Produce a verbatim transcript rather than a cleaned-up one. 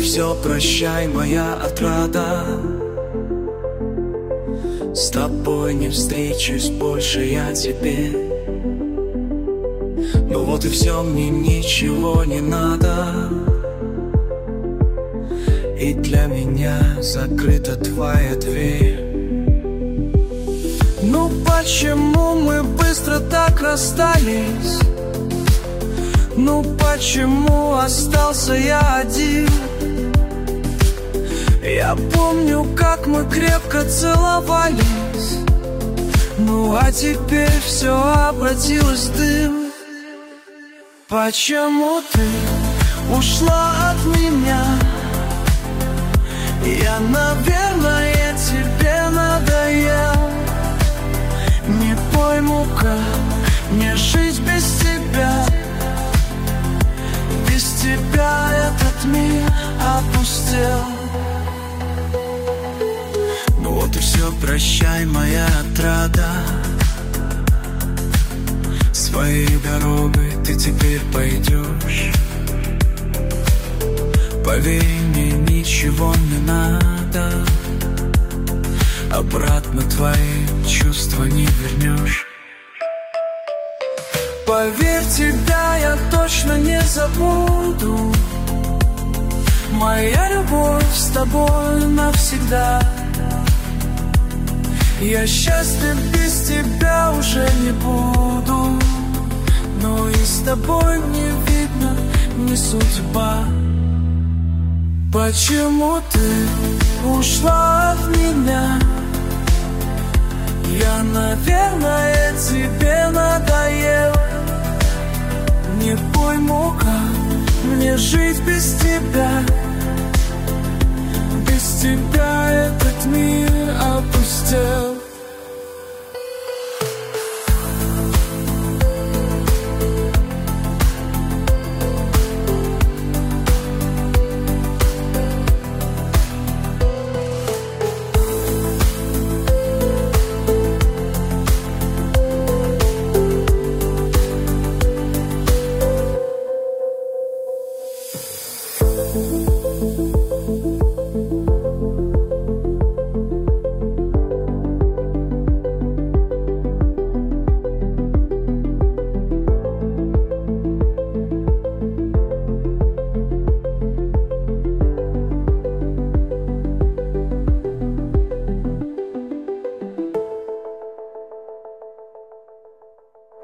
все, прощай, моя отрада. С тобой не встречусь больше я тебе. Ну вот и все, мне ничего не надо. И для меня закрыта твоя дверь. Ну почему мы быстро так расстались? Ну почему остался я один? Я помню, как мы крепко целовались. Ну а теперь все обратилось в дым. Почему ты ушла от меня? Я, наверное, тебе надоел. Не пойму, как мне жить без тебя. Без тебя этот мир опустел. Ну вот и все, прощай, моя отрада. Своей дорогой ты теперь пойдешь. Поверь мне, ничего не надо. Обратно твои чувства не вернешь. Поверь, тебя я точно не забуду. Моя любовь с тобой навсегда. Я счастлив без тебя уже не буду. Но и с тобой мне видно не судьба. Почему ты ушла от меня? Я, наверное, тебе надоел. Не пойму, как мне жить без тебя. Без тебя